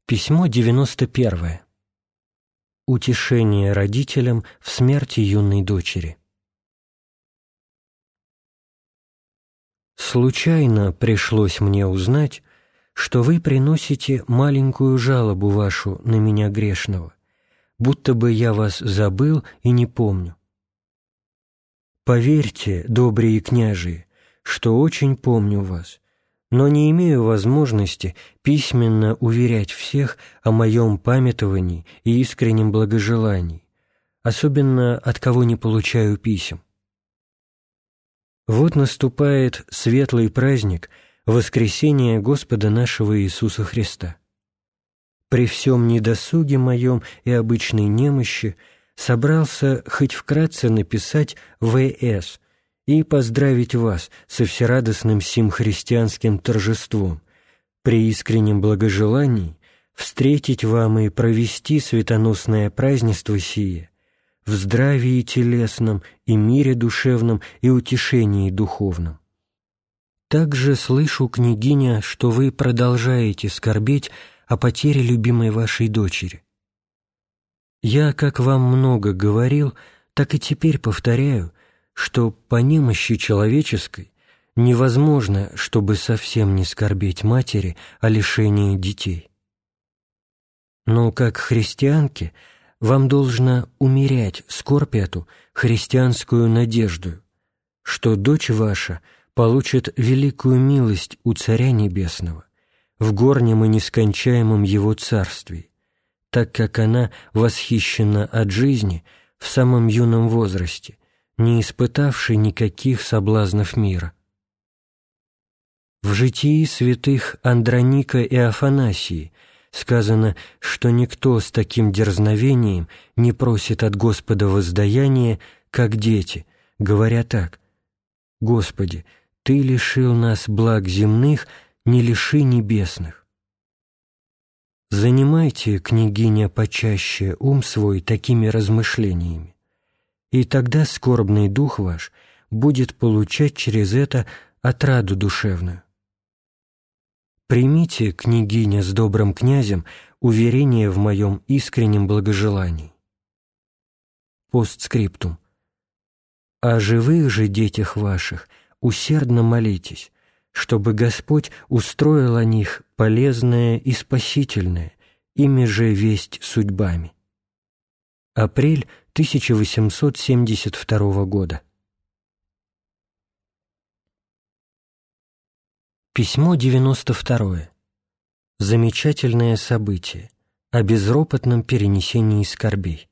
Письмо 91. Утешение родителям в смерти юной дочери. Случайно пришлось мне узнать, что вы приносите маленькую жалобу вашу на меня грешного, будто бы я вас забыл и не помню. Поверьте, добрые княжии, что очень помню вас, но не имею возможности письменно уверять всех о моем памятовании и искреннем благожелании, особенно от кого не получаю писем. Вот наступает светлый праздник воскресения Господа нашего Иисуса Христа. При всем недосуге моем и обычной немощи собрался хоть вкратце написать В.С. и поздравить вас со всерадостным сим христианским торжеством, при искреннем благожелании встретить вам и провести светоносное празднество сие в здравии телесном и мире душевном и утешении духовном. Также слышу, княгиня, что вы продолжаете скорбеть о потере любимой вашей дочери. Я, как вам много говорил, так и теперь повторяю, что по немощи человеческой невозможно, чтобы совсем не скорбеть матери о лишении детей. Но как христианке вам должно умерять скорбь эту христианскую надежду, что дочь ваша получит великую милость у Царя Небесного в горнем и нескончаемом Его Царствии, так как она восхищена от жизни в самом юном возрасте, не испытавший никаких соблазнов мира. В житии святых Андроника и Афанасии сказано, что никто с таким дерзновением не просит от Господа воздаяния, как дети, говоря так: «Господи, Ты лишил нас благ земных, не лиши небесных». Занимайте, княгиня, почаще ум свой такими размышлениями, и тогда скорбный дух ваш будет получать через это отраду душевную. Примите, княгиня, с добрым князем уверение в моем искреннем благожелании. Постскриптум. О живых же детях ваших усердно молитесь, чтобы Господь устроил о них полезное и спасительное, ими же весть судьбами. Апрель 1872 года. Письмо 92. Замечательное событие о безропотном перенесении скорбей.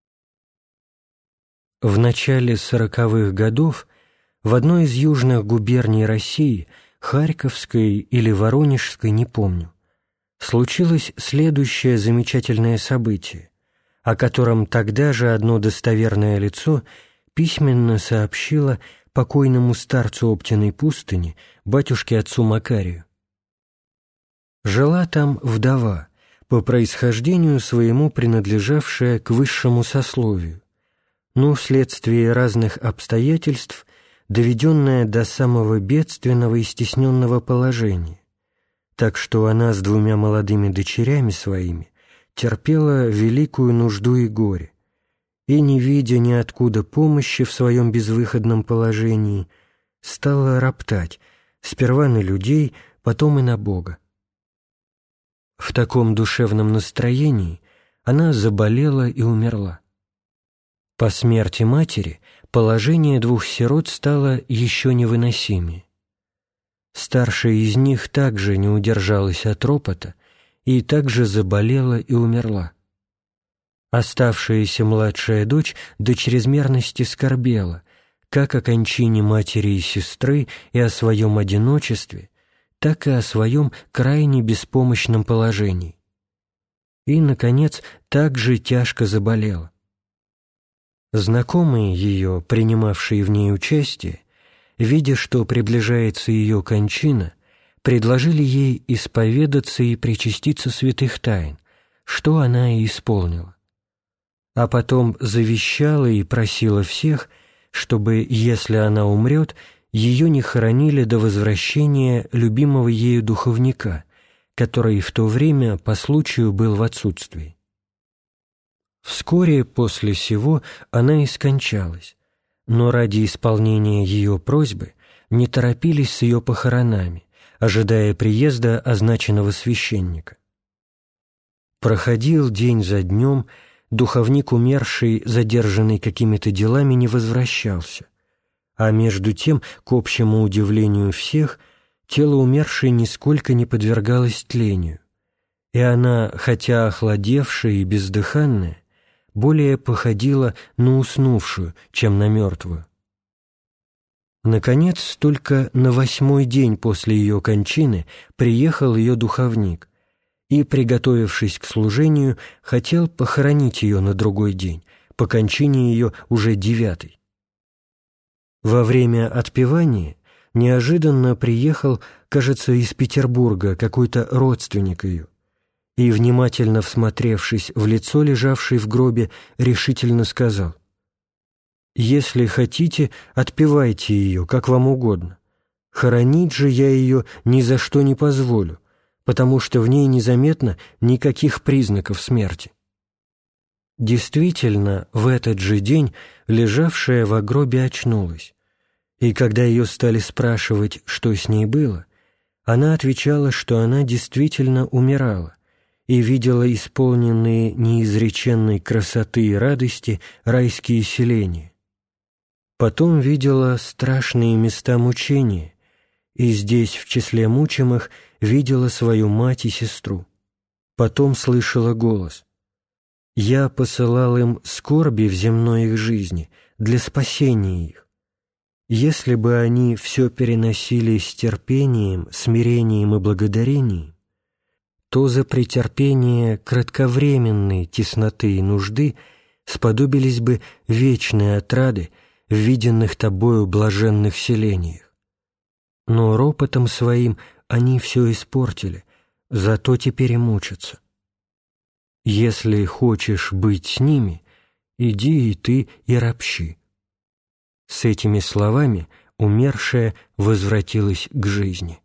В начале 40-х годов в одной из южных губерний России, Харьковской или Воронежской, не помню, случилось следующее замечательное событие, о котором тогда же одно достоверное лицо письменно сообщило покойному старцу Оптиной пустыни, батюшке отцу Макарию. Жила там вдова, по происхождению своему принадлежавшая к высшему сословию, но вследствие разных обстоятельств доведенная до самого бедственного и стесненного положения, так что она с двумя молодыми дочерями своими терпела великую нужду и горе, и, не видя ниоткуда помощи в своем безвыходном положении, стала роптать сперва на людей, потом и на Бога. В таком душевном настроении она заболела и умерла. По смерти матери положение двух сирот стало еще невыносимее. Старшая из них также не удержалась от ропота и также заболела и умерла. Оставшаяся младшая дочь до чрезмерности скорбела, как о кончине матери и сестры и о своем одиночестве, так и о своем крайне беспомощном положении. И, наконец, также тяжко заболела. Знакомые ее, принимавшие в ней участие, видя, что приближается ее кончина, предложили ей исповедаться и причаститься святых тайн, что она и исполнила. А потом завещала и просила всех, чтобы, если она умрет, ее не хоронили до возвращения любимого ею духовника, который в то время по случаю был в отсутствии. Вскоре после сего она и скончалась, но ради исполнения ее просьбы не торопились с ее похоронами, ожидая приезда означенного священника. Проходил день за днем, духовник умерший, задержанный какими-то делами, не возвращался, а между тем, к общему удивлению всех, тело умершей нисколько не подвергалось тлению, и она, хотя охладевшая и бездыханная, более походила на уснувшую, чем на мертвую. Наконец, только на 8-й день после ее кончины приехал ее духовник и, приготовившись к служению, хотел похоронить ее на другой день, по кончине ее уже 9-й. Во время отпевания неожиданно приехал, кажется, из Петербурга какой-то родственник ее, и, внимательно всмотревшись в лицо, лежавшей в гробе, решительно сказал: «Если хотите, отпевайте ее, как вам угодно. Хоронить же я ее ни за что не позволю, потому что в ней незаметно никаких признаков смерти». Действительно, в этот же день лежавшая в гробе очнулась, и когда ее стали спрашивать, что с ней было, она отвечала, что она действительно умирала и видела исполненные неизреченной красоты и радости райские селения. Потом видела страшные места мучения, и здесь, в числе мучимых, видела свою мать и сестру. Потом слышала голос: «Я посылал им скорби в земной их жизни для спасения их. Если бы они все переносили с терпением, смирением и благодарением, то за претерпение кратковременной тесноты и нужды сподобились бы вечные отрады в виденных тобою блаженных селениях. Но ропотом своим они все испортили, зато теперь и мучатся. Если хочешь быть с ними, иди и ты и ропщи». С этими словами умершая возвратилась к жизни.